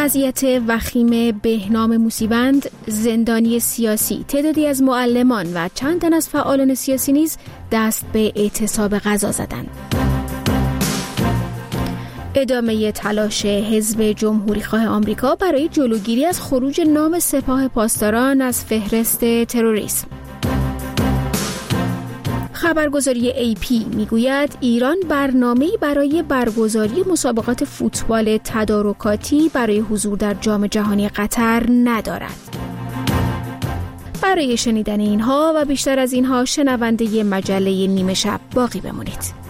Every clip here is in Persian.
وضعیت وخیم بهنام موسیوند، زندانی سیاسی، تعدادی از معلمان و چند تن از فعالان سیاسی نیز دست به اعتصاب غذا زدند. ادامه تلاش حزب جمهوریخواه آمریکا برای جلوگیری از خروج نام سپاه پاسداران از فهرست تروریسم. خبرگزاری AP میگوید ایران برنامه‌ای برای برگزاری مسابقات فوتبال تدارکاتی برای حضور در جام جهانی قطر ندارد. برای شنیدن اینها و بیشتر از اینها شنونده مجله نیمه شب باقی بمانید.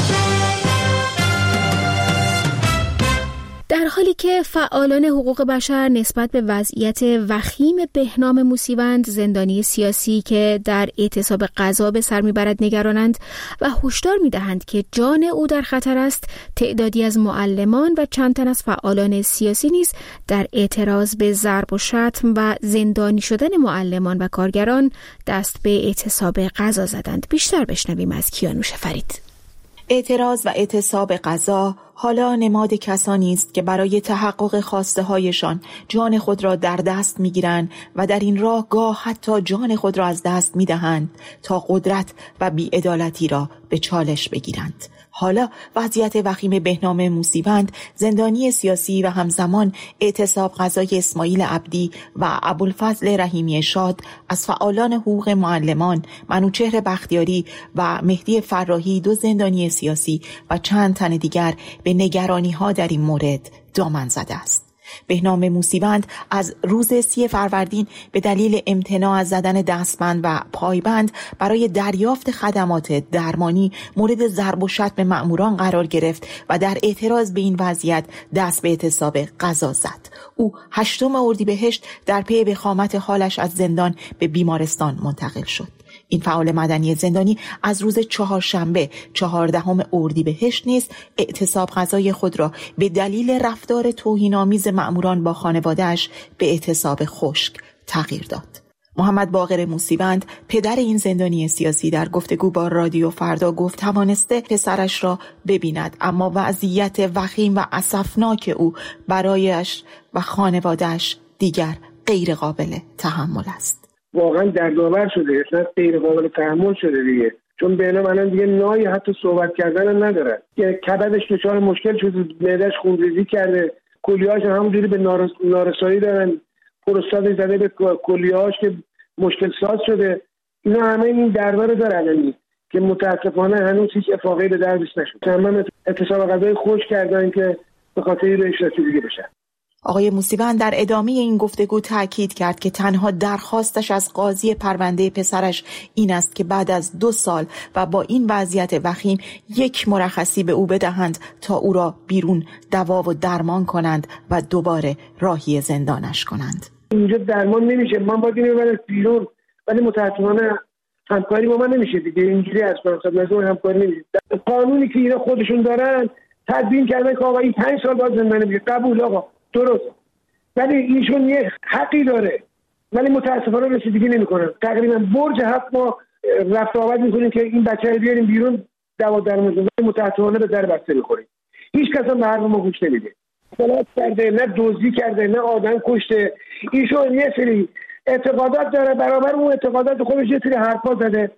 در حالی که فعالان حقوق بشر نسبت به وضعیت وخیم بهنام موسیوند، زندانی سیاسی که در اعتصاب غذا به سر میبرد، نگرانند و هشدار میدهند که جان او در خطر است، تعدادی از معلمان و چند تن از فعالان سیاسی نیز در اعتراض به ضرب و شتم و زندانی شدن معلمان و کارگران دست به اعتصاب غذا زدند. بیشتر بشنویم از کیانوش فرید. اعتراض و اعتصاب غذا حالا نماد کسانی است که برای تحقق خواسته هایشان جان خود را در دست می‌گیرند و در این راه گاه حتی جان خود را از دست می‌دهند تا قدرت و بی‌عدالتی را به چالش بگیرند. حالا وضعیت وخیم بهنام موسیوند، زندانی سیاسی و همزمان اعتصاب غذای اسماعیل عبدی و ابوالفضل رحیمی شاد از فعالان حقوق معلمان، منوچهر بختیاری و مهدی فراحی، دو زندانی سیاسی و چند تن دیگر به نگرانی‌ها در این مورد دامن زده است. بهنام موسیوند از روز 30 فروردین به دلیل امتناع از زدن دستبند و پایبند برای دریافت خدمات درمانی مورد ضرب و شتم مأموران قرار گرفت و در اعتراض به این وضعیت دست به اعتصاب غذا زد. او 8 اردیبهشت در پی وخامت حالش از زندان به بیمارستان منتقل شد. این فعال مدنی زندانی از روز چهارشنبه 14 اردیبهشت نیز اعتصاب غذای خود را به دلیل رفتار توهین‌آمیز مأموران با خانواده‌اش به اعتصاب خشک تغییر داد. محمد باقر موسیوند، پدر این زندانی سیاسی، در گفتگو با رادیو فردا گفت توانسته پسرش را ببیند، اما وضعیت وخیم و اسفناک او برایش و خانواده‌اش دیگر غیر قابل تحمل است. واقعا دردآور شده، اصلا غیر قابل تحمل شده دیگه، چون بهنام الان دیگه نایی حتی صحبت کردن هم نداره. کبدش دچار مشکل شده، معده‌اش خونریزی کرده، کلیه‌هاش همونجوری به نارسایی دارن، پروستات زده به کلیه‌هاش که مشکل ساز شده. اینا همه این دردا رو داره الان که متاسفانه هنوز هیچ افاقی به دردش نشد. تمام اعتصاب غذای خوش کردن که به خاطر بهش رسیدگی بشه. آقای موسیوند در ادامه این گفتگو تاکید کرد که تنها درخواستش از قاضی پرونده پسرش این است که بعد از 2 سال و با این وضعیت وخیم یک مرخصی به او بدهند تا او را بیرون دوا و درمان کنند و دوباره راهی زندانش کنند. اینجا درمان نمیشه، من باید اینو ببرم بیرون، ولی متاسفانه همکاری با من نمیشه دیگه. اینجوری از خدمتتون همکاری نمیشه. قانونی که اینا خودشون دارن تدوین کردن که آقا این 5 سال باید زندانی بشه. قبول آقا، درست، ولی ایشون یه حقی داره، ولی متاسفانه رسیدگی نمی‌کنن. تقریبا برج 7 ماه رفت و آمد می‌کنیم که این بچه رو بیاریم بیرون دوا درمان کنیم، متاسفانه به در بسته می‌خوریم. هیچ کس هم به حرف ما گوش نمیده. فلات کرده، نه دزدی کرده، نه آدم کشته. ایشون یه سری اعتقادات داره، برابر اون اعتقادات خودش یه سری حرفا زده.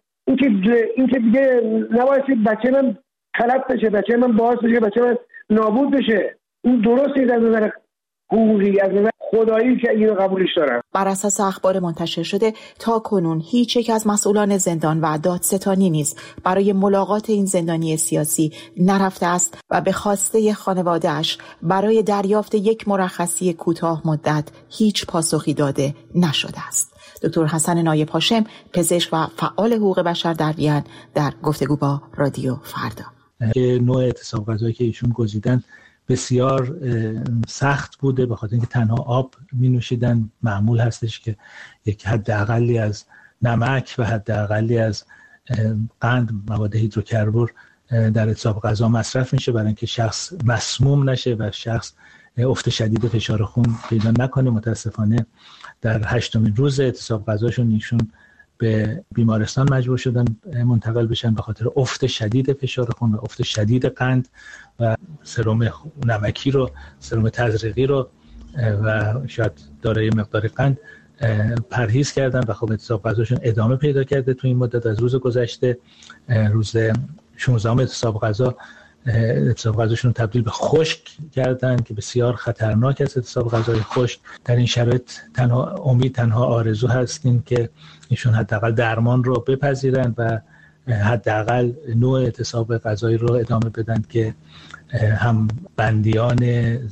اینکه دیگه نباید بچه من خلط بشه، بچه من باعث بشه بچه من نابود بشه. این درست نیست از نظر حقوقی، از نظر خدایی که اینو قبولش دارن. بر اساس اخبار منتشر شده تا کنون هیچ یک از مسئولان زندان و دادستانی نیز برای ملاقات این زندانی سیاسی نرفته است و به خواسته خانواده‌اش برای دریافت یک مرخصی کوتاه مدت هیچ پاسخی داده نشده است. دکتر حسن نایب هاشم، پزشک و فعال حقوق بشر در وین، در گفتگو با رادیو فردا. نوع اعتصاب غذایی که ایشون گزیدن بسیار سخت بوده، به خاطر اینکه تنها آب می نوشیدن. معمول هستش که یک حداقلی از نمک و حداقلی از قند، مواد هیدروکربور در اعتصاب غذا مصرف میشه برای اینکه شخص مسموم نشه و شخص افت شدید فشار خون پیدا نکنه. متاسفانه در 8مین روز اعتصاب غذاشون ایشون به بیمارستان مجبور شدن منتقل بشن به خاطر افت شدید فشار خون و افت شدید قند و سرم نمکی رو، سرم تزریقی رو و شاید دارای مقدار قند پرهیز کردن و خب اعتصاب غذاشون ادامه پیدا کرده تو این مدت. از روز گذشته، روز 16 اعتصاب غذاشون تبدیل به خشک کردن که بسیار خطرناک است. اعتصاب غذای خشک در این شرایط تنها آرزو هستیم که ایشون حداقل درمان رو بپذیرن و حداقل نوع اعتصاب غذایی رو ادامه بدن که هم بندیان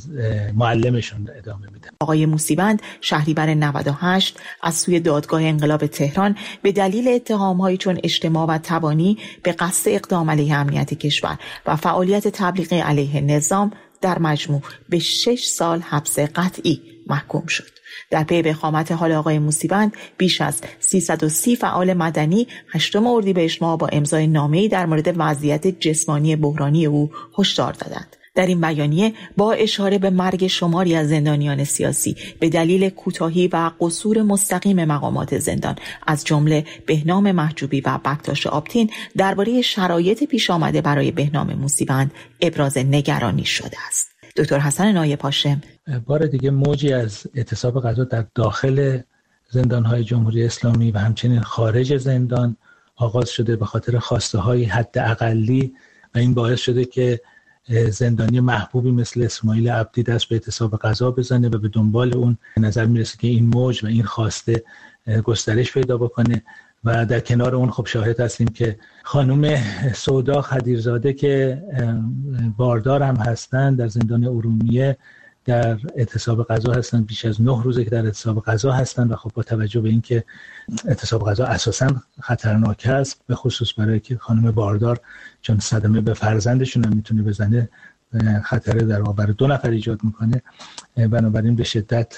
معلمشون ادامه میدن. آقای موسیوند شهریور 98 از سوی دادگاه انقلاب تهران به دلیل اتهام‌هایی چون اجتماع و تبانی به قصد اقدام علیه امنیت کشور و فعالیت تبلیغی علیه نظام در مجموع به 6 سال حبس قطعی محکوم شد. در پی وخامت حال آقای موسیوند بیش از 330 فعال مدنی 8 اردیبهشت ماه با امضای نامه‌ای در مورد وضعیت جسمانی بحرانی او هشدار دادند. در این بیانیه با اشاره به مرگ شماری از زندانیان سیاسی به دلیل کوتاهی و قصور مستقیم مقامات زندان از جمله بهنام محجوبی و بکتاش آبتین درباره شرایط پیش آمده برای بهنام موسیوند ابراز نگرانی شده است. دکتر حسن نایب هاشم: بار دیگه موجی از اعتصاب غذا در داخل زندان‌های جمهوری اسلامی و همچنین خارج زندان آغاز شده به خاطر خواسته‌های حد اقلی و این باعث شده که زندانی محبوبی مثل اسماعیل عبدی دست به اعتصاب غذا بزنه و به دنبال اون نظر میرسه که این موج و این خواسته گسترش پیدا بکنه. و در کنار اون خب شاهد هستیم که خانم سودا خدیرزاده که باردار هم هستن در زندان ارومیه در اعتصاب غذا هستن. بیش از 9 روزه که در اعتصاب غذا هستن و خب با توجه به اینکه اعتصاب غذا اساساً خطرناک است، به خصوص برای که خانم باردار چون صدمه به فرزندشون هم میتونه بزنه، خطر در واقع برای 2 نفر ایجاد میکنه، بنابراین به شدت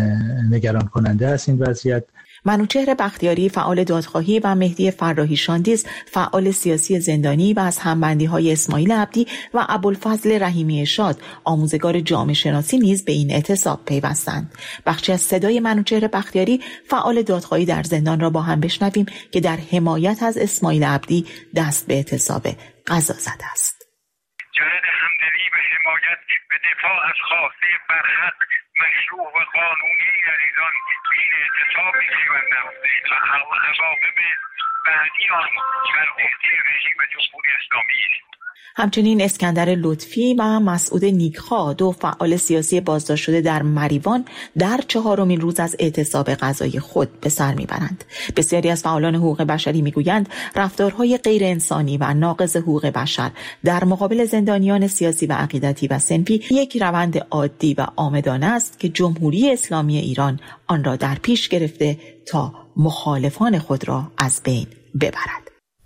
نگران کننده است این وضعیت. منوچهر بختیاری فعال دادخواهی و مهدی فراحی شاندیز فعال سیاسی زندانی و از همبندی‌های اسماعیل عبدی و ابوالفضل رحیمی شاد آموزگار جامعه شناسی نیز به این اعتصاب پیوستند. بخشی از صدای منوچهر بختیاری فعال دادخواهی در زندان را با هم بشنویم که در حمایت از اسماعیل عبدی دست به اعتصاب غذا زده است. جهت همدلی و حمایت به دفاع از خواسته برحق مشروع و قانونی عزیزان این اعتصاب می‌شوندم و عواقب بعدی آن بر عهده رژیم جمهوری اسلامی است. همچنین اسکندر لطفی و مسعود نیکخواه، 2 فعال سیاسی بازداشت شده در مریوان، در 4مین روز از اعتصاب غذای خود به سر میبرند. بسیاری از فعالان حقوق بشری میگویند رفتارهای غیر انسانی و ناقض حقوق بشر در مقابل زندانیان سیاسی و عقیدتی و صنفی یک روند عادی و عامدانه است که جمهوری اسلامی ایران آن را در پیش گرفته تا مخالفان خود را از بین ببرد.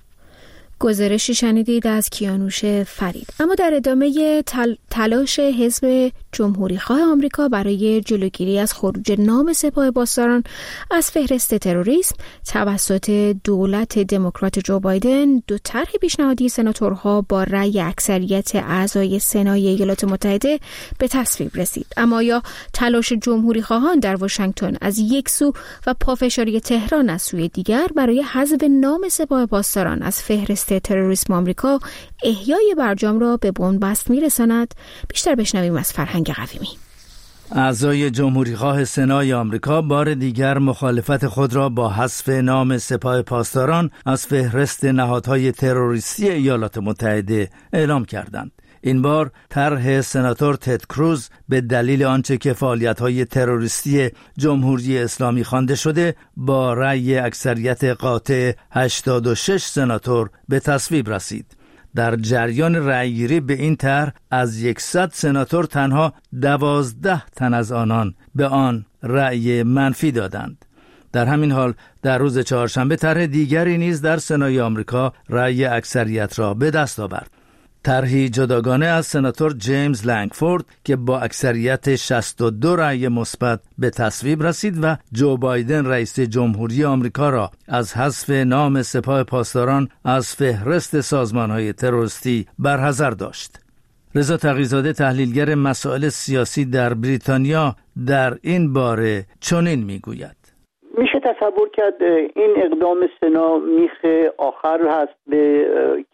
گزارشی شنیدید از کیانوش فرید. اما در ادامه تلاش حزب جمهوریخواه آمریکا برای جلوگیری از خروج نام سپاه پاسداران از فهرست تروریسم توسط دولت دموکرات جو بایدن، 2 طرح پیشنهادی سناتورها با رأی اکثریت اعضای سنای ایالات متحده به تصویب رسید. اما آیا تلاش جمهوریخواهان در واشنگتن از یک سو و پافشاری تهران از سوی دیگر برای حذف نام سپاه پاسداران از فهرست تروریسم آمریکا احیای برجام را به بنبست میرساند؟ بیشتر بشنویم از فرهنگ قویمی. اعضای جمهوریخواه سنای آمریکا بار دیگر مخالفت خود را با حذف نام سپاه پاسداران از فهرست نهادهای تروریستی ایالات متحده اعلام کردند. این بار طرح سناتور تد کروز به دلیل آنچه که فعالیت‌های تروریستی جمهوری اسلامی خوانده شده با رأی اکثریت قاطع 86 سناتور به تصویب رسید. در جریان رأیگیری به این طرح از 100 سناتور تنها 12 تن از آنان به آن رأی منفی دادند. در همین حال در روز چهارشنبه طرح دیگری نیز در سنای آمریکا رأی اکثریت را به دست آورد. طرحی جداگانه از سناتور جیمز لنگفورد که با اکثریت 62 رأی مثبت به تصویب رسید و جو بایدن رئیس جمهوری آمریکا را از حذف نام سپاه پاسداران از فهرست سازمان‌های تروریستی برحذر داشت. رضا تقی‌زاده تحلیلگر مسائل سیاسی در بریتانیا در این باره چنین میگوید: میشه تصور کرد این اقدام سنا میخ آخر هست به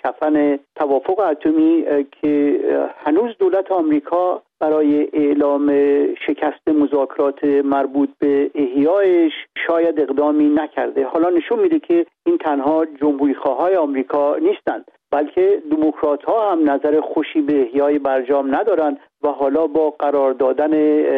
کفن توافق اتمی که هنوز دولت آمریکا برای اعلام شکست مذاکرات مربوط به احیایش شاید اقدامی نکرده. حالا نشون میده که این تنها جمهوریخواهای آمریکا نیستند، بلکه دموکرات‌ها هم نظر خوشی به احیای برجام ندارند و حالا با قرار دادن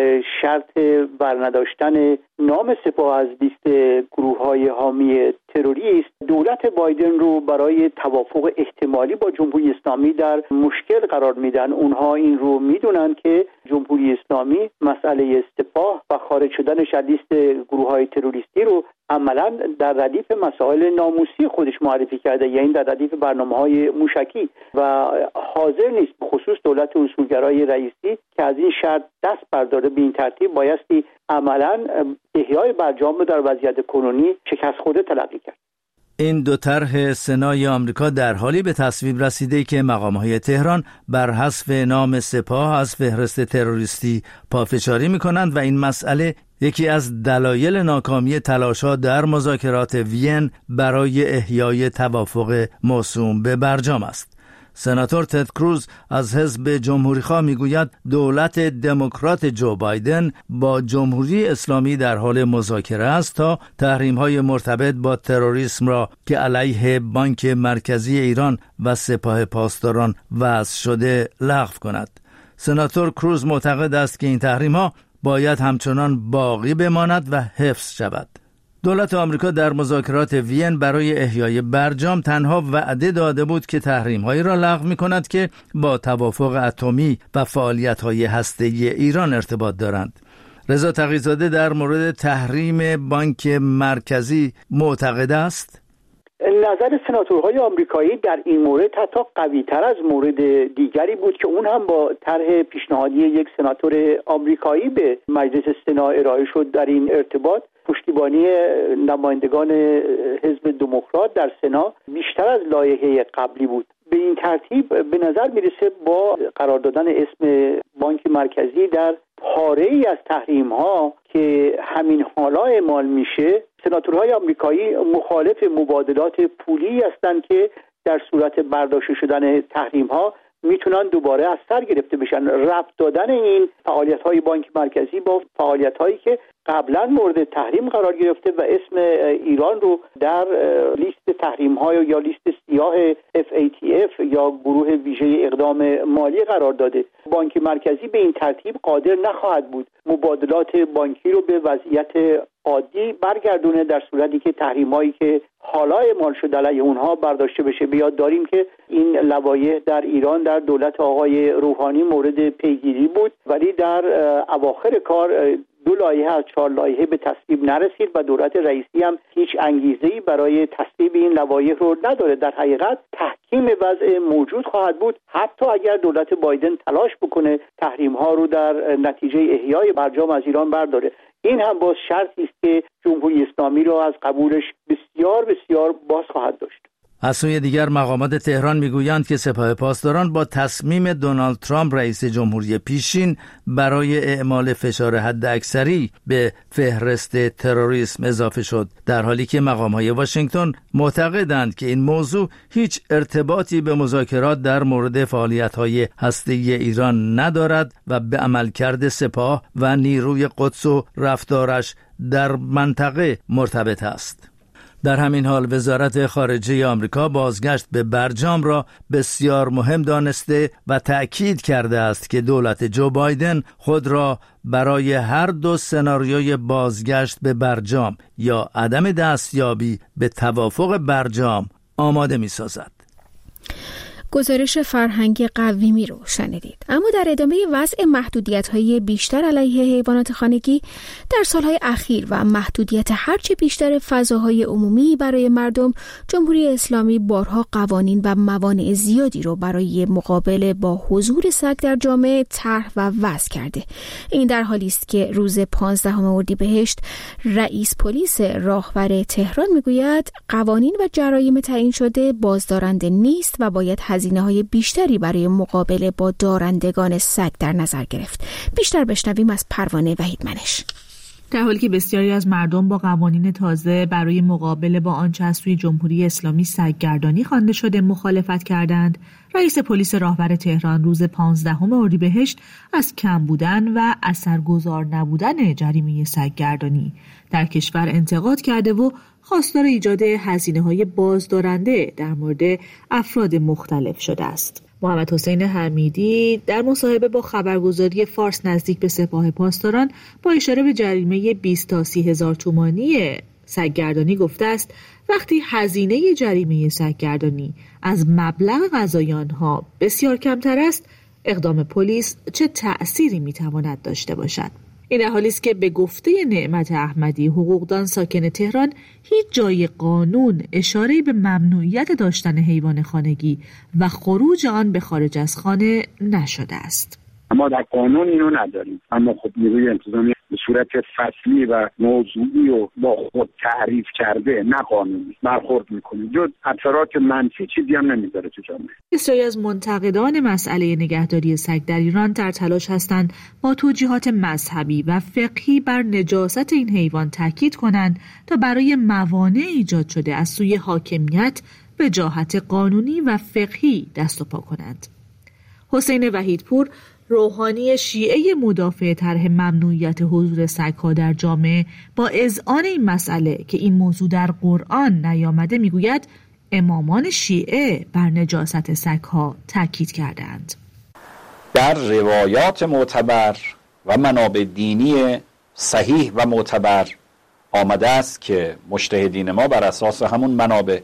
شرط برنداشتن نام سپاه از لیست گروه‌های حامی تروریست، دولت بایدن رو برای توافق احتمالی با جمهوری اسلامی در مشکل قرار میدن. اونها این رو میدونن که جمهوری اسلامی مسئله سپاه و خارج شدنش از لیست گروه‌های تروریستی رو عملاً در ردیف مسائل ناموسی خودش معرفی کرده، یعنی در ردیف برنامه‌های موشکی، و حاضر نیست به خصوص دولت اصولگرای رئیسی که از این شرط دست برداره. به این ترتیب بایستی عملاً احیای برجام رو در وضعیت کنونی شکست خورده تلقی کرد. این دو طرح سنای آمریکا در حالی به تصویب رسیده که مقام‌های تهران بر حذف نام سپاه از فهرست تروریستی پافشاری می‌کنند و این مسئله یکی از دلایل ناکامی تلاش‌ها در مذاکرات وین برای احیای توافق موسوم به برجام است. سناتور تد کروز از حزب جمهوریخواه میگوید دولت دموکرات جو بایدن با جمهوری اسلامی در حال مذاکره است تا تحریم‌های مرتبط با تروریسم را که علیه بانک مرکزی ایران و سپاه پاسداران وضع شده لغو کند. سناتور کروز معتقد است که این تحریم‌ها باید همچنان باقی بماند و حفظ شود. دولت آمریکا در مذاکرات وین برای احیای برجام تنها وعده داده بود که تحریم‌هایی را لغو می‌کند که با توافق اتمی و فعالیت‌های هسته‌ای ایران ارتباط دارند. رضا تقی‌زاده در مورد تحریم بانک مرکزی معتقد است. نظر سناتورهای آمریکایی در این مورد حتی قوی‌تر از مورد دیگری بود که اون هم با طرح پیشنهادی یک سناتور آمریکایی به مجلس سنا ارائه شد. در این ارتباط پشتیبانی نمایندگان حزب دموکرات در سنا بیشتر از لایحه قبلی بود. به این ترتیب به نظر میرسه با قرار دادن اسم بانک مرکزی در پاره‌ای از تحریم‌ها که همین حالا اعمال میشه، سناتورهای آمریکایی مخالف مبادلات پولی هستند که در صورت برداشته شدن تحریم‌ها میتونن دوباره از سر گرفته بشن. ربط دادن این فعالیت‌های بانک مرکزی با فعالیت‌هایی که قبلا مورد تحریم قرار گرفته و اسم ایران رو در لیست تحریم‌های یا لیست سیاه FATF یا گروه ویژه اقدام مالی قرار داده. بانک مرکزی به این ترتیب قادر نخواهد بود مبادلات بانکی رو به وضعیت عادی برگردونه در صورتی که تحریم‌هایی که حالا اعمال شده علیه اونها برداشته بشه. بیاد داریم که این لوایح در ایران در دولت آقای روحانی مورد پیگیری بود، ولی در اواخر کار 2 لایحه از 4 لایحه به تصویب نرسید و دولت رئیسی هم هیچ انگیزه‌ای برای تصویب این لوایح رو نداره. در حقیقت تحکیم وضع موجود خواهد بود حتی اگر دولت بایدن تلاش بکنه تحریم‌ها رو در نتیجه احیای برجام از ایران برداره. این هم باز شرطی است که جمهوری اسلامی را از قبولش بسیار بسیار باز خواهد داشت. از سوی دیگر مقامات تهران میگویند که سپاه پاسداران با تصمیم دونالد ترامپ رئیس جمهوری پیشین برای اعمال فشار حداکثری به فهرست تروریسم اضافه شد، در حالی که مقامات واشنگتن معتقدند که این موضوع هیچ ارتباطی به مذاکرات در مورد فعالیت‌های هسته‌ای ایران ندارد و به عملکرد سپاه و نیروی قدس و رفتارش در منطقه مرتبط است. در همین حال وزارت خارجه آمریکا بازگشت به برجام را بسیار مهم دانسته و تأکید کرده است که دولت جو بایدن خود را برای هر دو سناریوی بازگشت به برجام یا عدم دستیابی به توافق برجام آماده می‌سازد. گزارش فرهنگ قویمی رو شنیدید. اما در ادامه وضع محدودیت‌های بیشتر علیه حیوانات خانگی در سالهای اخیر و محدودیت هرچه بیشتر فضاهای عمومی برای مردم، جمهوری اسلامی بارها قوانین و موانع زیادی رو برای مقابله با حضور سگ در جامعه طرح و وضع کرده. این در حالی است که روز 15 اردیبهشت رئیس پلیس راهور تهران میگوید قوانین و جرایم تعیین شده بازدارنده نیست و باید هزینه‌های بیشتری برای مقابله با دارندگان سگ در نظر گرفت. بیشتر بشنویم از پروانه وحیدمنش. در حالی که بسیاری از مردم با قوانین تازه برای مقابله با آنچه از سوی جمهوری اسلامی سگ‌گردانی خوانده شده مخالفت کردند، رئیس پلیس راهور تهران روز 15 اردیبهشت از کم بودن و اثرگذار نبودن جریمه سگ‌گردانی در کشور انتقاد کرده و خواستار ایجاد هزینه‌های بازدارنده در مورد افراد مختلف شده است. محمد حسین حمیدی در مصاحبه با خبرگزاری فارس نزدیک به سپاه پاسداران با اشاره به جریمه 20 تا 30 هزار تومانی سگ‌گردانی گفته است وقتی هزینه جریمه سگ‌گردانی از مبلغ قضایی آنها بسیار کمتر است، اقدام پلیس چه تأثیری میتواند داشته باشد. این در حالی است که به گفته نعمت احمدی، حقوقدان ساکن تهران، هیچ جای قانون اشاره‌ای به ممنوعیت داشتن حیوان خانگی و خروج آن به خارج از خانه نشده است. ما در قانون اینو نداریم، اما خب نیروی انتظامی به صورت فصلی و موضوعی و با خود تعریف کرده، نه قانونی برخورد میکنه. جز اثرات منفی چیزی هم نمیذاره تو جامعه. بسیاری از منتقدان مسئله نگهداری سگ در ایران در تلاش هستند با توجیهات مذهبی و فقهی بر نجاست این حیوان تاکید کنند تا برای موانع ایجاد شده از سوی حاکمیت به جهت قانونی و فقهی دست و پا کنند. حسین وحیدپور، روحانی شیعه مدافع طرح ممنوعیت حضور سگ‌ها در جامعه، با اذعان این مسئله که این موضوع در قرآن نیامده میگوید امامان شیعه بر نجاست سگ‌ها تاکید کردند. در روایات معتبر و منابع دینی صحیح و معتبر آمده است که مجتهدین ما بر اساس همون منابع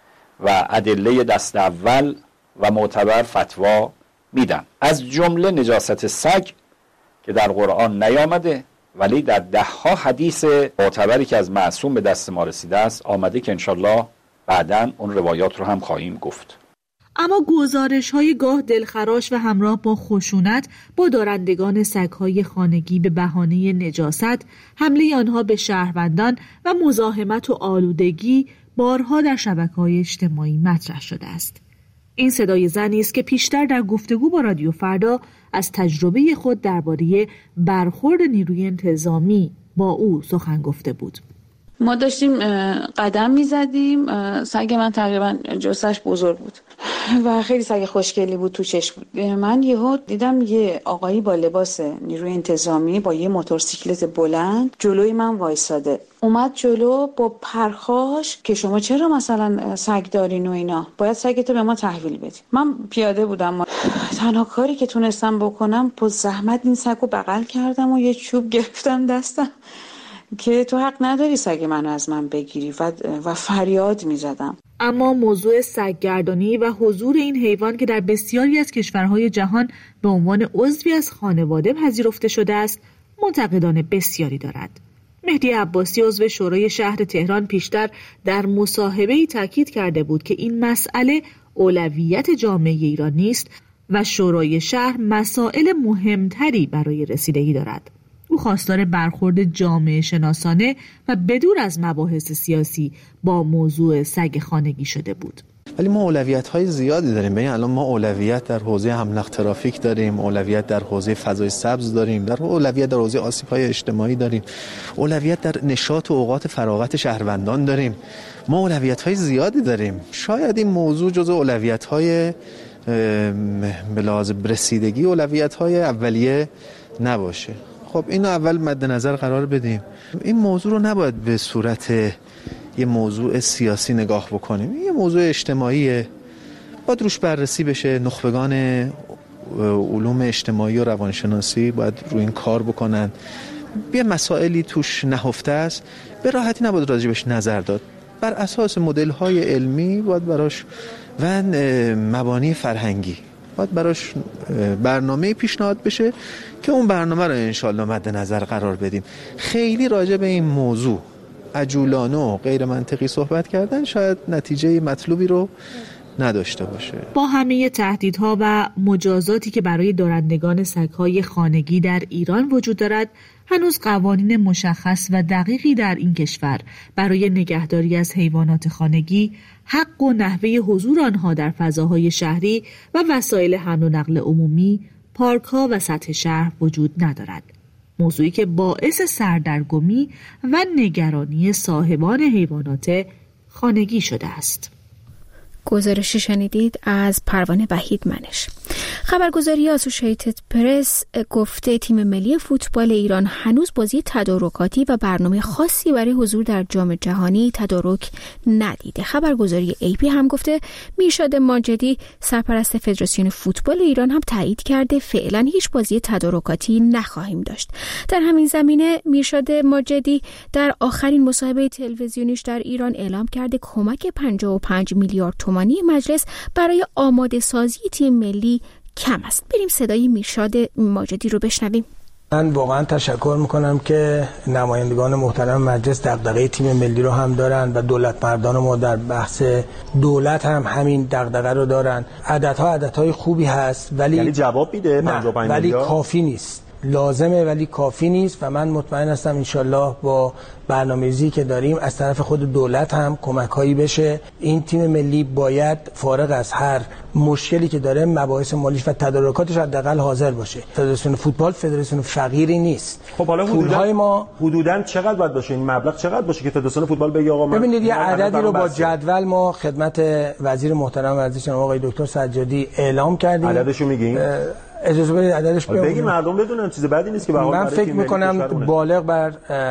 و ادله دست اول و معتبر فتوا میدن. از جمله نجاست سگ که در قرآن نیامده ولی در 10 حدیث معتبری که از معصوم به دست ما رسیده است آمده که انشالله بعداً اون روایات رو هم خواهیم گفت. اما گزارش‌های گاه دلخراش و همراه با خشونت با دارندگان سگ‌های خانگی به بهانه نجاست، حمله آنها به شهروندان و مزاحمت و آلودگی بارها در شبکه‌های اجتماعی مطرح شده است. این صدای زنی است که پیشتر در گفتگو با رادیو فردا از تجربه خود درباره برخورد نیروی انتظامی با او سخن گفته بود. ما داشتیم قدم میزدیم، سگ من تقریبا جثه‌اش بزرگ بود و خیلی سگ خوشگلی بود، تو چشم بود. من یهو دیدم یه آقایی با لباس نیروی انتظامی با یه موتورسیکلت بلند جلوی من وایساده. اومد جلو با پرخاش که شما چرا مثلا سگ دارین و اینا، باید سگتو به ما تحویل بدی. من پیاده بودم، تنها کاری که تونستم بکنم با زحمت این سگو بغل کردم و یه چوب گرفتم دستم که تو حق نداری سگ من از من بگیری و فریاد میزدم. اما موضوع سگ‌گردانی و حضور این حیوان که در بسیاری از کشورهای جهان به عنوان عضوی از خانواده پذیرفته شده است، منتقدان بسیاری دارد. مهدی عباسی عضو شورای شهر تهران پیشتر در مصاحبه‌ای تاکید کرده بود که این مسئله اولویت جامعه ایران نیست و شورای شهر مسائل مهمتری برای رسیدگی دارد. او خواستار برخورد جامعه شناسانه و بدور از مباحث سیاسی با موضوع سگ خانگی شده بود. ولی ما اولویت‌های زیادی داریم. ببین الان ما اولویت در حوزه املاق ترافیک داریم، اولویت در حوزه فضای سبز داریم، در اولویت در حوزه آسیب‌های اجتماعی داریم، اولویت در نشاط و اوقات فراغت شهروندان داریم. ما اولویت‌های زیادی داریم. شاید این موضوع جزو اولویت‌های به لحاظ رسیدگی اولویت‌های اولیه نباشه. خب اینو اول مد نظر قرار بدیم. این موضوع رو نباید به صورت یه موضوع سیاسی نگاه بکنیم. یه موضوع اجتماعیه، باید روش بررسی بشه. نخبگان علوم اجتماعی و روانشناسی باید روی این کار بکنن. یه مسائلی توش نهفته است، به راحتی نباید راجبش نظر داد. بر اساس مدل‌های علمی باید براش و مبانی فرهنگی باید براش برنامه پیشنهاد بشه که اون برنامه رو انشالله مد نظر قرار بدیم. خیلی راجع به این موضوع عجولانه و غیر منطقی صحبت کردن شاید نتیجه مطلوبی رو نداشته باشه. با همه تهدیدها و مجازاتی که برای دارندگان سگ‌های خانگی در ایران وجود دارد، هنوز قوانین مشخص و دقیقی در این کشور برای نگهداری از حیوانات خانگی، حق و نحوه حضور آنها در فضاهای شهری و وسایل حمل و نقل عمومی، پارک‌ها و سطح شهر وجود ندارد. موضوعی که باعث سردرگمی و نگرانی صاحبان حیوانات خانگی شده است. گزارش شنیدید از پروانه وحید منش. خبرگزاری آسوشیتد پرس گفته تیم ملی فوتبال ایران هنوز بازی تدارکاتی و برنامه خاصی برای حضور در جام جهانی تدارک ندیده. خبرگزاری AP هم گفته میرشاد ماجدی سرپرست فدراسیون فوتبال ایران هم تایید کرده فعلا هیچ بازی تدارکاتی نخواهیم داشت. در همین زمینه میرشاد ماجدی در آخرین مصاحبه تلویزیونیش در ایران اعلام کرده کمک 55 میلیارد تومانی مجلس برای آماده سازی تیم ملی کم است. بریم صدای میرشاد ماجدی رو بشنویم. من واقعا تشکر میکنم که نمایندگان محترم مجلس دغدغه تیم ملی رو هم دارن و دولت مردان ما در بحث دولت هم همین دغدغه رو دارن. عددهای خوبی هست ولی یعنی جواب میده 55 ولی کافی نیست. لازمه ولی کافی نیست و من مطمئن هستم انشالله با برنامه‌ریزی که داریم از طرف خود دولت هم کمک‌هایی بشه. این تیم ملی باید فارغ از هر مشکلی که داره مباحث مالیش و تدارکاتش حداقل حاضر باشه. فدراسیون فوتبال فدراسیون فقیری نیست. خب حالا پول‌های ما حدوداً چقدر باید باشه؟ این مبلغ چقدر باشه که فدراسیون فوتبال بگه آقا من ببینید یه عددی رو با جدول ما خدمت وزیر محترم ورزش آقای دکتر سجادی اعلام کردیم. عددشو میگین؟ اجازه بدید عددش بگید مردم بدونن، چیز بدی نیست که به من فکر می‌کنم بالغ بر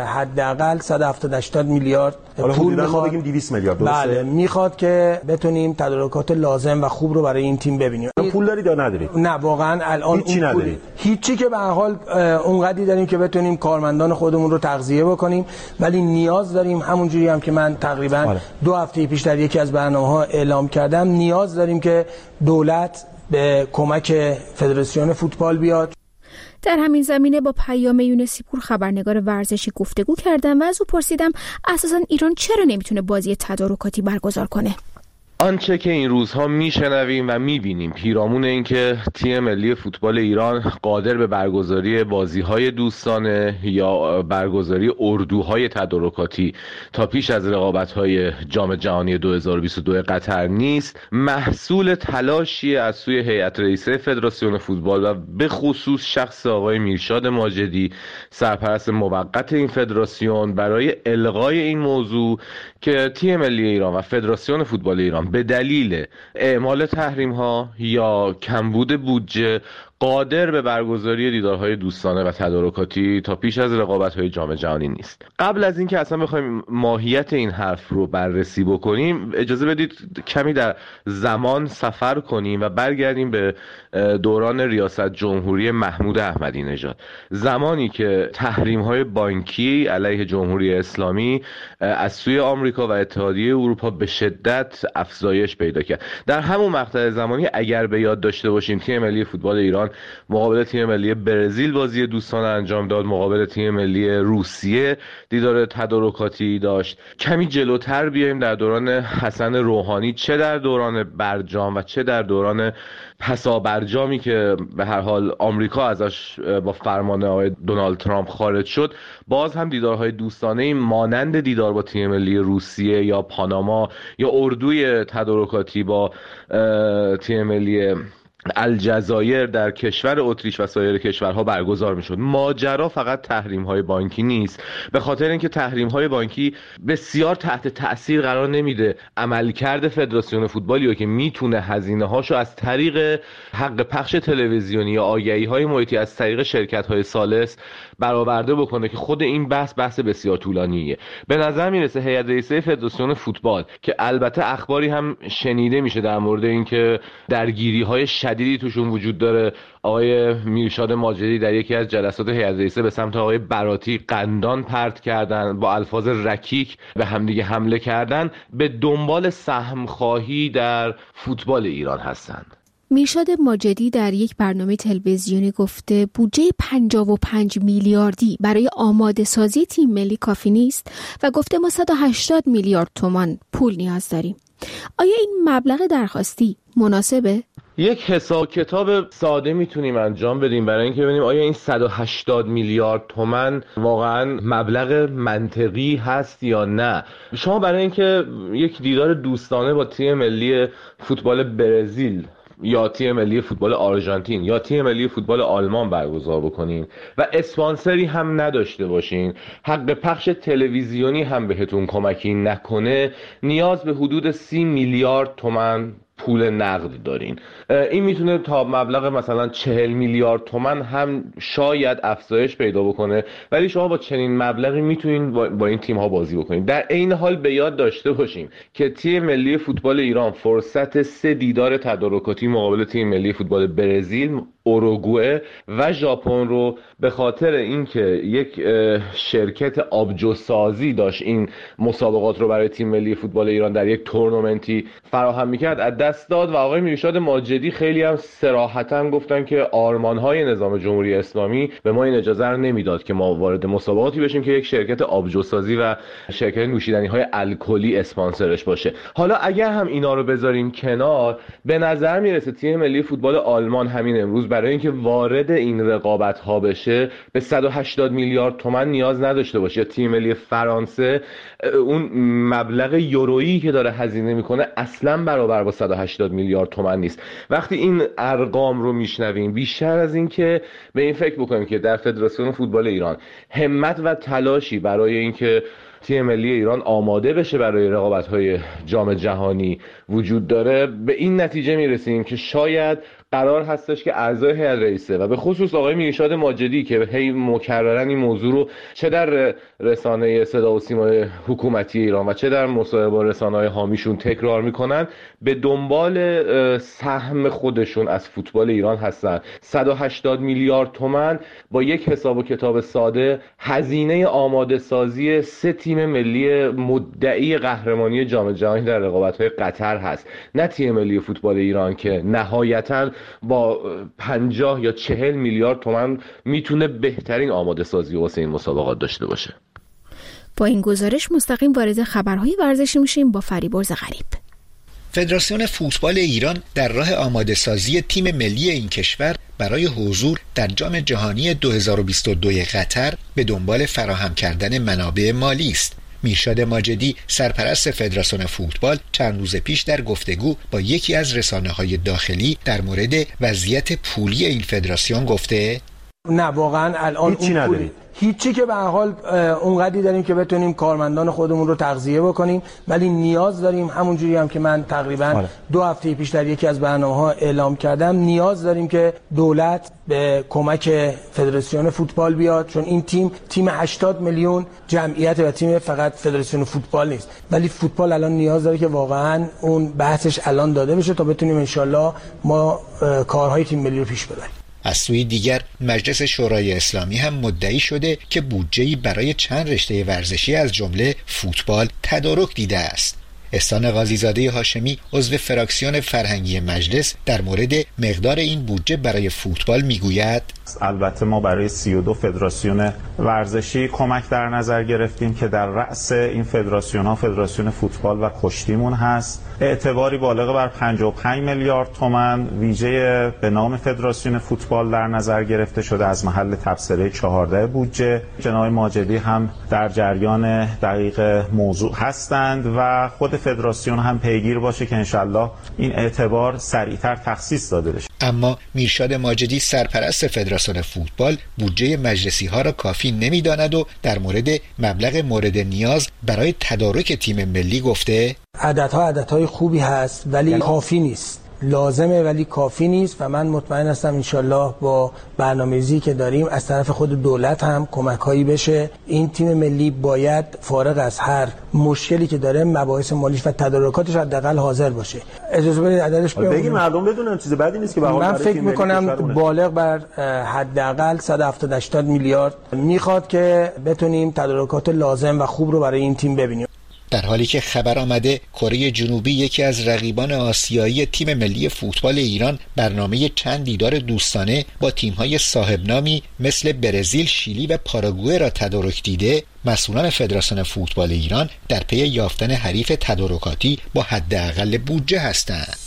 حداقل 170-80 میلیارد پول میخواد. بگیم 200 میلیارد درسته؟ بله میخواد که بتونیم تدارکات لازم و خوب رو برای این تیم ببینیم. پول دارید یا ندارید؟ نه واقعا الان هیچی ندارید. هیچی که به هر حال اونقدری داریم که بتونیم کارمندان خودمون رو تغذیه بکنیم، ولی نیاز داریم همونجوری هم که من تقریبا 2 هفته پیش در یکی از برنامه‌ها اعلام کردم نیاز داریم که دولت به کمک فدراسیون فوتبال بیاد. در همین زمینه با پیام یونسی پور خبرنگار ورزشی گفتگو کردم و از او پرسیدم اساساً ایران چرا نمیتونه بازی تدارکاتی برگزار کنه. آنچه که این روزها میشنویم و میبینیم پیرامون این که تیم ملی فوتبال ایران قادر به برگزاری بازی‌های دوستانه یا برگزاری اردوهای تدارکاتی تا پیش از رقابت‌های جام جهانی 2022 قطر نیست، محصول تلاشی از سوی هیئت رئیسه فدراسیون فوتبال و به خصوص شخص آقای میرشاد ماجدی سرپرست موقت این فدراسیون برای الغای این موضوع که تیم ملی ایران و فدراسیون فوتبال ایران به دلیل اعمال تحریم‌ها یا کمبود بودجه قادر به برگزاری دیدارهای دوستانه و تدارکاتی تا پیش از رقابت‌های جام جهانی نیست. قبل از اینکه اصلا بخوایم ماهیت این حرف رو بررسی بکنیم، اجازه بدید کمی در زمان سفر کنیم و برگردیم به دوران ریاست جمهوری محمود احمدی نژاد، زمانی که تحریم‌های بانکی علیه جمهوری اسلامی از سوی آمریکا و اتحادیه اروپا به شدت افزایش پیدا کرد. در همون مقطع زمانی اگر به یاد داشته باشیم تیم ملی فوتبال ایران مقابل تیم ملی برزیل بازی دوستانه انجام داد، مقابل تیم ملی روسیه دیدار تدارکاتی داشت. کمی جلوتر بیایم در دوران حسن روحانی، چه در دوران برجام و چه در دوران پسا برجامی که به هر حال آمریکا ازش با فرمان آقای دونالد ترامپ خارج شد، باز هم دیدارهای دوستانه مانند دیدار با تیم ملی روسیه یا پاناما یا اردوی تدارکاتی با تیم ملی الجزایر در کشور اتریش و سایر کشورها برگزار میشد. ماجرا فقط تحریم‌های بانکی نیست، به خاطر اینکه تحریم‌های بانکی بسیار تحت تأثیر قرار نمیده عملکرد فدراسیون فوتبالی رو که میتونه هزینه‌هاشو از طریق حق پخش تلویزیونی یا آگهی‌های محیطی از طریق شرکت‌های ثالث برآورده بکنه که خود این بحث بسیار طولانیه. به نظر میرسه هیئت رئیسه فدراسیون فوتبال که البته اخباری هم شنیده میشه در مورد اینکه درگیری‌های شدیدی توشون وجود داره، آقای میرشاد ماجدی در یکی از جلسات هیئت رئیسه به سمت آقای براتی قندان پرت کردن، با الفاظ رکیک به همدیگه حمله کردن، به دنبال سهم خواهی در فوتبال ایران هستند. میرشاد ماجدی در یک برنامه تلویزیونی گفته بودجه 55 میلیاردی برای آماده سازی تیم ملی کافی نیست و گفته ما 180 میلیارد تومان پول نیاز داریم. آیا این مبلغ درخواستی مناسبه؟ یک حساب کتاب ساده میتونیم انجام بدیم برای اینکه ببینیم آیا این 180 میلیارد تومان واقعا مبلغ منطقی هست یا نه. شما برای اینکه یک دیدار دوستانه با تیم ملی فوتبال برزیل یا تیم ملی فوتبال آرژانتین یا تیم ملی فوتبال آلمان برگزار بکنین و اسپانسری هم نداشته باشین، حق پخش تلویزیونی هم بهتون کمکی نکنه، نیاز به حدود 30 میلیارد تومان پول نقد دارین. این میتونه تا مبلغ مثلا 40 میلیارد تومان هم شاید افزایش پیدا بکنه، ولی شما با چنین مبلغی میتونین با این تیم ها بازی بکنین. در عین حال به یاد داشته باشیم که تیم ملی فوتبال ایران فرصت 3 دیدار تدارکاتی مقابل تیم ملی فوتبال برزیل، اوروگوئه و ژاپن رو به خاطر اینکه یک شرکت آبجوسازی داشت این مسابقات رو برای تیم ملی فوتبال ایران در یک تورنمنتی فراهم میکرد از دست داد و آقای میرشاد ماجدی خیلی هم صراحتاً گفتن که آرمان‌های نظام جمهوری اسلامی به ما این اجازه رو نمیداد که ما وارد مسابقاتی بشیم که یک شرکت آبجوسازی و شرکت نوشیدنی‌های الکلی اسپانسرش باشه. حالا اگر هم اینا رو بذاریم کنار، به نظر میرسه تیم ملی فوتبال آلمان همین امروز برای اینکه وارد این رقابت ها بشه به 180 میلیارد تومان نیاز نداشته باشه، یا تیم ملی فرانسه اون مبلغ یورویی که داره هزینه میکنه اصلا برابر با 180 میلیارد تومان نیست. وقتی این ارقام رو میشنویم، بیشتر از این که به این فکر بکنیم که در فدراسیون فوتبال ایران همت و تلاشی برای اینکه تیم ملی ایران آماده بشه برای رقابت‌های جام جهانی وجود داره، به این نتیجه میرسیم که شاید قرار هستش که اعضای هیئت رئیسه و به خصوص آقای میرشاد ماجدی که هی مکررا این موضوع رو چه در رسانه صدا و سیما حکومتی ایران و چه در مصاحبه با رسانه‌های حامیشون تکرار میکنن، به دنبال سهم خودشون از فوتبال ایران هستن. 180 میلیارد تومان با یک حساب و کتاب ساده هزینه آماده سازی 3 تیم ملی مدعی قهرمانی جام جهانی در رقابت‌های قطر هست، نه تیم ملی فوتبال ایران که نهایتاً با 50 یا 40 میلیارد تومان میتونه بهترین آماده سازی واسه این مسابقات داشته باشه. با این گزارش مستقیم وارد خبرهای ورزشی میشیم با فریبرز غریب. فدراسیون فوتبال ایران در راه آماده سازی تیم ملی این کشور برای حضور در جام جهانی 2022 قطر به دنبال فراهم کردن منابع مالی است. میرشاد ماجدی سرپرست فدراسیون فوتبال چند روز پیش در گفتگو با یکی از رسانه‌های داخلی در مورد وضعیت پولی این فدراسیون گفته نه واقعا الان هیچی نداریم، هیچی که به هر حال اونقدری داریم که بتونیم کارمندان خودمون رو تغذیه بکنیم، ولی نیاز داریم همونجوری هم که من تقریبا 2 هفته پیش در یکی از برنامه‌ها اعلام کردم، نیاز داریم که دولت به کمک فدراسیون فوتبال بیاد، چون این تیم 80 میلیون جمعیت و تیم فقط فدراسیون فوتبال نیست، ولی فوتبال الان نیاز داره که واقعا اون بحثش الان داده بشه تا بتونیم انشالله ما کارهای تیم ملی رو پیش ببریم. از سوی دیگر مجلس شورای اسلامی هم مدعی شده که بودجه‌ای برای چند رشته ورزشی از جمله فوتبال تدارک دیده است. احسان قاضیزاده هاشمی عضو فراکسیون فرهنگی مجلس در مورد مقدار این بودجه برای فوتبال میگوید البته ما برای 32 فدراسیون ورزشی کمک در نظر گرفتیم که در رأس این فدراسیون ها فدراسیون فوتبال و کشتیمون هست. اعتباری بالغ بر 55 میلیارد تومان ویژه به نام فدراسیون فوتبال در نظر گرفته شده از محل تبصره 14 بودجه. جناب ماجدی هم در جریان دقیق موضوع هستند و خود فدراسیون هم پیگیر باشه که انشالله این اعتبار سریعتر تخصیص داده بشه. اما میرشاد ماجدی سرپرست فدراسیون فوتبال بودجه مجلسی ها را کافی نمیداند و در مورد مبلغ مورد نیاز برای تدارک تیم ملی گفته عددهای خوبی هست ولی کافی نیست، لازمه ولی کافی نیست و من مطمئن هستم انشالله با برنامه‌ریزی که داریم از طرف خود دولت هم کمک‌هایی بشه. این تیم ملی باید فارغ از هر مشکلی که داره مباحث مالیش و تدارکاتش حداقل حاضر باشه. اجازه بدید عددش بگیم مردم بدونن، چیز بدی نیست که من فکر می‌کنم بالغ بر حداقل 170 میلیارد میخواد که بتونیم تدارکات لازم و خوب رو برای این تیم ببینیم. در حالی که خبر آمده کره جنوبی یکی از رقیبان آسیایی تیم ملی فوتبال ایران برنامه چند دیدار دوستانه با تیم‌های صاحب نامی مثل برزیل، شیلی و پاراگوئه را تدارک دیده، مسئولان فدراسیون فوتبال ایران در پی یافتن حریف تدارکاتی با حداقل بودجه هستند.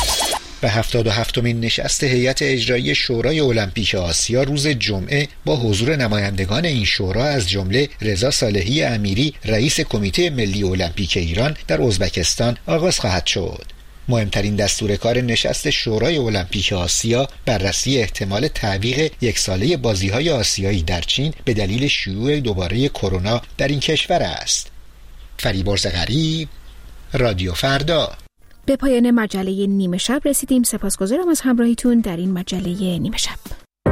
و 77مین نشست هیئت اجرایی شورای المپیک آسیا روز جمعه با حضور نمایندگان این شورا از جمله رضا صالحی امیری رئیس کمیته ملی المپیک ایران در ازبکستان آغاز خواهد شد. مهمترین دستور کار نشست شورای المپیک آسیا بررسی احتمال تعویق یک ساله بازی‌های آسیایی در چین به دلیل شیوع دوباره کرونا در این کشور است. فریبرز غریب، رادیو فردا. به پایان مجله نیمه شب رسیدیم. سپاسگزارم از همراهیتون در این مجله نیمه شب.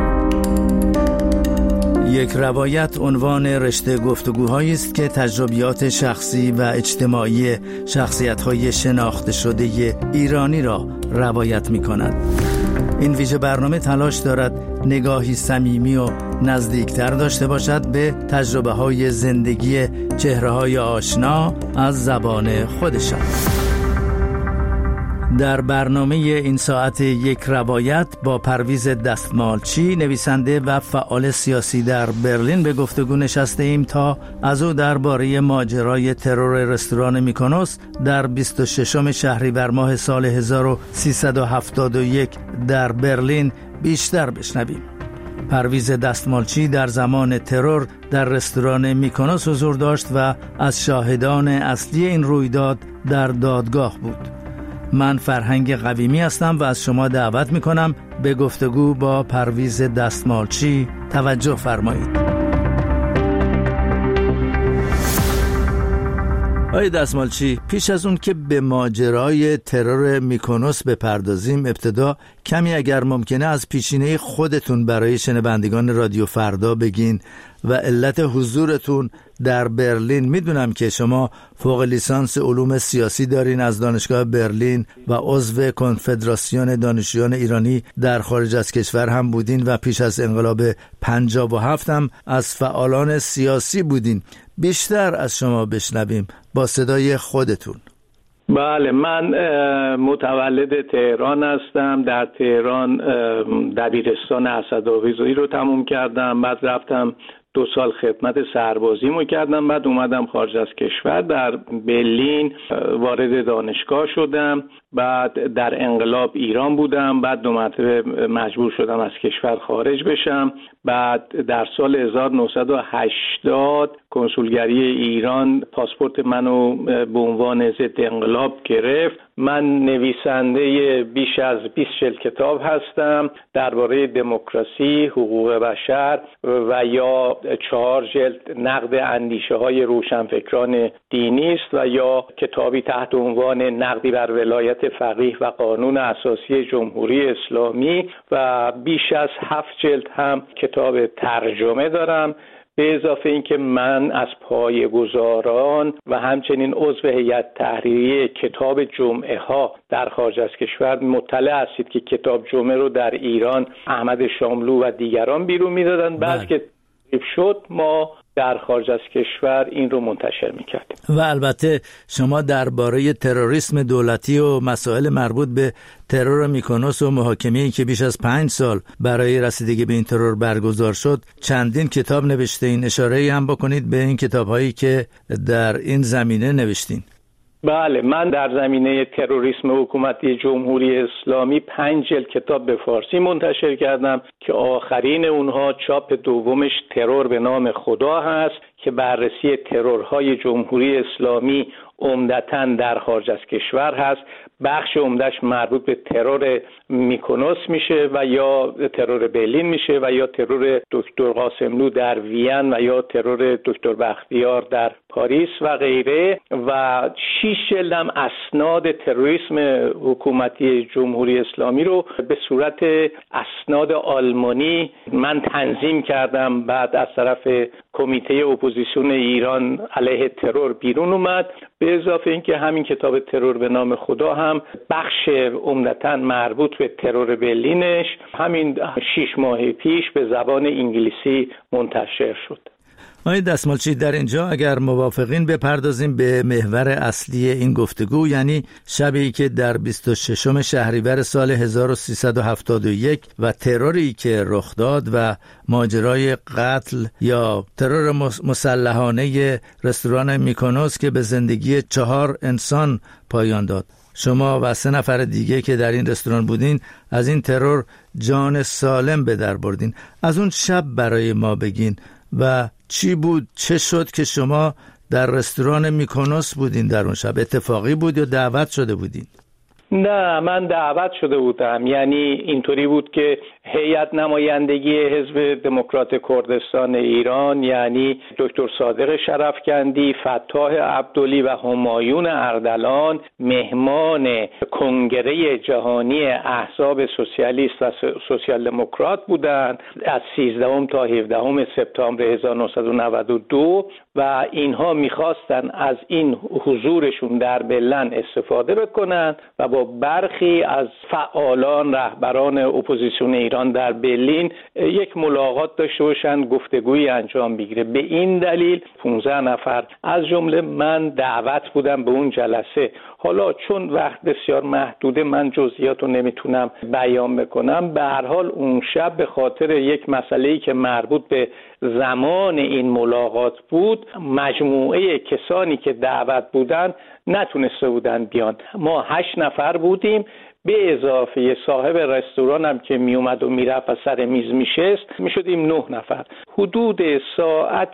یک روایت عنوان رشته گفتگوهایی است که تجربیات شخصی و اجتماعی شخصیت‌های شناخته شده ایرانی را روایت می‌کند. این ویژه برنامه تلاش دارد نگاهی صمیمی و نزدیکتر داشته باشد به تجربه‌های زندگی چهره‌های آشنا از زبان خودشان. در برنامه این ساعت یک روایت با پرویز دستمالچی، نویسنده و فعال سیاسی در برلین، به گفتگو نشسته ایم تا از او درباره ماجرای ترور رستوران میکونوس در 26 شهریور ماه سال 1371 در برلین بیشتر بشنویم. پرویز دستمالچی در زمان ترور در رستوران میکونوس حضور داشت و از شاهدان اصلی این رویداد در دادگاه بود. من فرهنگ قویمی هستم و از شما دعوت میکنم به گفتگو با پرویز دستمالچی توجه فرمایید. آقای دستمالچی، پیش از اون که به ماجرای ترور میکونوس بپردازیم، ابتدا کمی اگر ممکنه از پیشینه خودتون برای شنوندگان رادیو فردا بگین و علت حضورتون در برلین. میدونم که شما فوق لیسانس علوم سیاسی دارین از دانشگاه برلین و عضو کنفدراسیون دانشجویان ایرانی در خارج از کشور هم بودین و پیش از انقلاب 57 هم از فعالان سیاسی بودین. بیشتر از شما بشنویم با صدای خودتون. بله، من متولد تهران هستم. در تهران دبیرستان اسدآویزی رو تموم کردم، بعد رفتم 2 سال خدمت سربازیمو کردم، بعد اومدم خارج از کشور. در برلین وارد دانشگاه شدم، بعد در انقلاب ایران بودم، بعد 2 مرتبه مجبور شدم از کشور خارج بشم. بعد در سال 1980 کنسولگری ایران پاسپورت منو به عنوان ضد انقلاب گرفت. من نویسنده بیش از 20 کتاب هستم درباره دموکراسی، حقوق بشر و یا 4 جلد نقد اندیشه های روشنفکران دینی است و یا کتابی تحت عنوان نقدی بر ولایت فقیه و قانون اساسی جمهوری اسلامی و بیش از 7 جلد هم کتاب ترجمه دارم. به اضافه اینکه من از پایه‌گذاران و همچنین عضو هیئت تحریریه کتاب جمعه ها در خارج از کشور مطلع هستید که کتاب جمعه رو در ایران احمد شاملو و دیگران بیرون میدادن. بعد که شد ما در خارج از کشور این رو منتشر میکردیم. و البته شما درباره تروریسم دولتی و مسائل مربوط به ترور میکونوس و محاکمه‌ای که بیش از 5 سال برای رسیدگی به این ترور برگزار شد چندین کتاب نوشتین. اشاره‌ای هم بکنید به این کتاب‌هایی که در این زمینه نوشتین. بله، من در زمینه تروریسم حکومتی جمهوری اسلامی 5 جلد کتاب به فارسی منتشر کردم که آخرین اونها چاپ دومش ترور به نام خدا هست که بررسی ترورهای جمهوری اسلامی عمدتاً در خارج از کشور هست. بخش عمدش مربوط به ترور میکونوس میشه و یا ترور برلین میشه و یا ترور دکتر قاسملو در وین و یا ترور دکتر بختیار در پاریس و غیره. و 6 جلد هم اسناد تروریسم حکومتی جمهوری اسلامی رو به صورت اسناد آلمانی من تنظیم کردم. بعد از طرف کمیته اپوزیسیون ایران علیه ترور بیرون اومد. به اضافه اینکه همین کتاب ترور به نام خدا هم بخش عمدتاً مربوط به ترور برلینش همین 6 ماه پیش به زبان انگلیسی منتشر شد. آقای دستمالچی، در اینجا اگر موافقین بپردازیم به محور اصلی این گفتگو، یعنی شبی که در 26 شهریور سال 1371 و تروری که رخ داد و ماجرای قتل یا ترور مسلحانه رستوران میکونوس که به زندگی 4 انسان پایان داد. شما و 3 نفر دیگه که در این رستوران بودین از این ترور جان سالم به در بردین. از اون شب برای ما بگین و چی بود، چه شد که شما در رستوران میکونوس بودین در اون شب؟ اتفاقی بود یا دعوت شده بودین؟ نه، من دعوت شده بودم. یعنی اینطوری بود که هیئت نمایندگی حزب دموکرات کردستان ایران، یعنی دکتر صادق شرفکندی، فتاح عبدلی و همایون اردلان مهمان کنگره جهانی احزاب سوسیالیست و سوسیال دموکرات بودند از 13 تا 17 سپتامبر 1992 و اینها میخواستن از این حضورشون در برلین استفاده بکنن و با برخی از فعالان رهبران اپوزیسیون ایران در برلین یک ملاقات داشته باشن، گفتگویی انجام بگیره. به این دلیل 15 نفر از جمله من دعوت بودم به اون جلسه. حالا چون وقت بسیار محدوده من جزئیات رو نمیتونم بیان بکنم. به هر حال اون شب به خاطر یک مسئله‌ای که مربوط به زمان این ملاقات بود، مجموعه کسانی که دعوت بودن نتونسته بودن بیان. ما 8 نفر بودیم، به اضافه صاحب رستوران هم که می اومد و میرفت و سر میز میشست میشدیم 9 نفر. حدود ساعت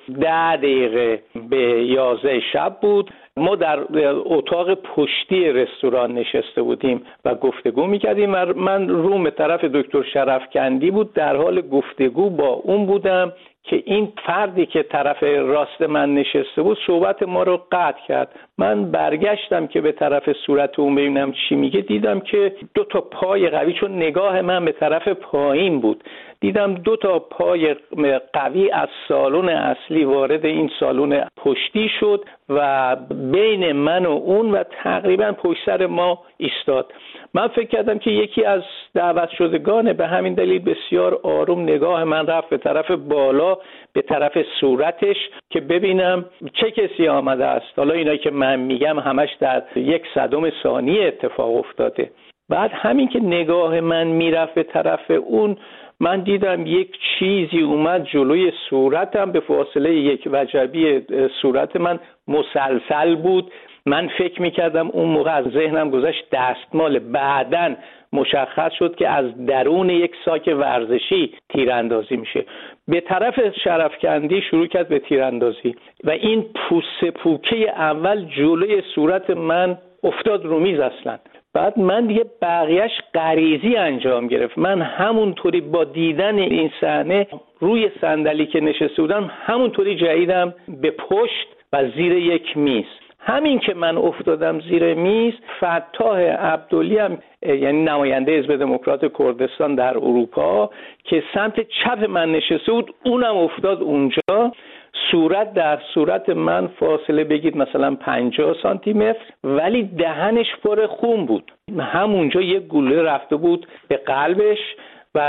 10 دقیقه به 11 شب بود. ما در اتاق پشتی رستوران نشسته بودیم و گفتگو میکردیم. من روم به طرف دکتر شرفکندی بود، در حال گفتگو با اون بودم که این فردی که طرف راست من نشسته بود صحبت ما رو قطع کرد. من برگشتم که به طرف صورت اون ببینم چی میگه، دیدم که 2 تا پای قوی، چون نگاه من به طرف پایین بود، دیدم 2 تا پای قوی از سالن اصلی وارد این سالن پشتی شد و بین من و اون و تقریبا پشت سر ما ایستاد. من فکر کردم که یکی از دعوت شدگانه، به همین دلیل بسیار آروم نگاه من رفت به طرف بالا، به طرف صورتش که ببینم چه کسی آمده است. حالا اینایی که من میگم همش در 1/100 ثانیه اتفاق افتاده. بعد همین که نگاه من میرفت به طرف اون، من دیدم یک چیزی اومد جلوی صورتم، به فاصله 1 وجبی صورت من مسلسل بود. من فکر میکردم اون موقع از ذهنم گذشت دستمال. بعدن مشخص شد که از درون یک ساک ورزشی تیراندازی میشه. به طرف شرفکندی شروع کرد به تیراندازی و این پوست پوکه اول جلوی صورت من افتاد رو میز اصلا. بعد من دیگه بقیهش غریزی انجام گرفت. من همونطوری با دیدن این صحنه روی صندلی که نشسته بودم همونطوری جهیدم به پشت و زیر یک میز. همین که من افتادم زیر میز، فتاح عبدلی هم یعنی نماینده حزب دموکرات کردستان در اروپا که سمت چپ من نشسته بود، اونم افتاد اونجا. صورت در صورت من فاصله بگید مثلا 50 سانتی متر، ولی دهنش پر خون بود. همونجا یک گلوله رفته بود به قلبش و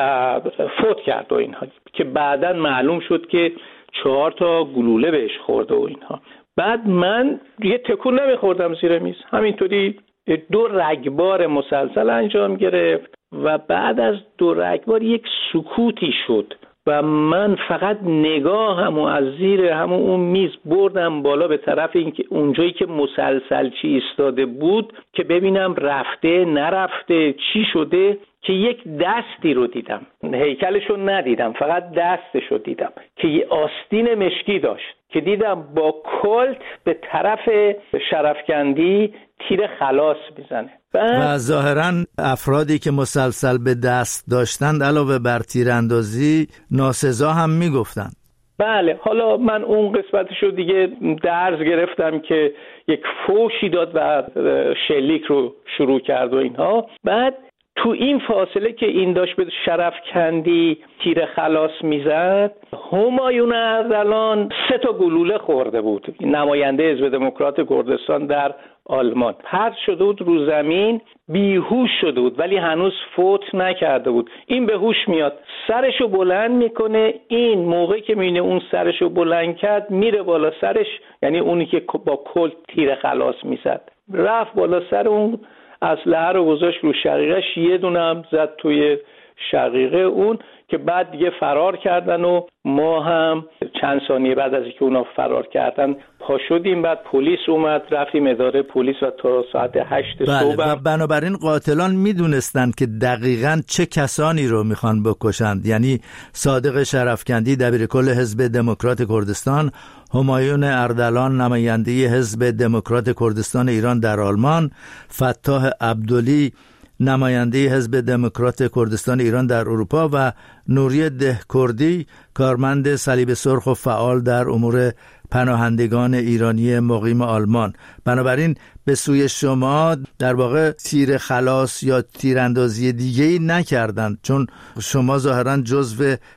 فوت کرد و اینها، که بعداً معلوم شد که 4 تا گلوله بهش خورده و اینها. بعد من یه تکون نمیخوردم زیر میز، همینطوری 2 رگبار مسلسل انجام گرفت و بعد از 2 رگبار یک سکوتی شد و من فقط نگاهمو از زیر همون اون میز بردم بالا به طرف اینکه اونجایی که مسلسل چی ایستاده بود که ببینم رفته نرفته چی شده، که یک دستی رو دیدم. هیکلشو ندیدم، فقط دستشو دیدم که یه آستین مشکی داشت که دیدم با کلت به طرف شرفکندی تیر خلاص میزنه. و ظاهراً افرادی که مسلسل به دست داشتند علاوه بر تیراندازی ناسزا هم میگفتند. بله، حالا من اون قسمتشو دیگه درز گرفتم که یک فوشی داد و شلیک رو شروع کرد و اینها. بعد تو این فاصله که این داشت به شرفکندی تیر خلاص میزد، همایون اردلان 3 تا گلوله خورده بود، نماینده حزب دموکرات کردستان در آلمان. پرت شده بود رو زمین، بیهوش شده بود ولی هنوز فوت نکرده بود. این به هوش میاد، سرشو بلند میکنه. این موقعی که میبینه اون سرشو بلند کرد میره بالا سرش، یعنی اونی که با کلت تیر خلاص میزد، رفت بالا سر اون، اسلحه رو گذاشت رو شقیقش، یه دونه هم زد توی شقیقه اون که بعد دیگه فرار کردن و ما هم چند ثانیه بعد از اینکه اونا فرار کردن پا شدیم. بعد پلیس اومد، رفتیم اداره پلیس و تا ساعت 8 صبح. و بنابراین قاتلان میدونستند که دقیقاً چه کسانی رو میخوان بکشند، یعنی صادق شرفکندی دبیرکل حزب دموکرات کردستان، همایون اردلان نماینده حزب دموکرات کردستان ایران در آلمان، فتاح عبدلی نماینده حزب دموکرات کردستان ایران در اروپا و نوری دهکردی کارمند صلیب سرخ و فعال در امور پناهندگان ایرانی مقیم آلمان. بنابراین به سوی شما در واقع تیر خلاص یا تیراندازی دیگه‌ای نکردند، چون شما ظاهراً جزو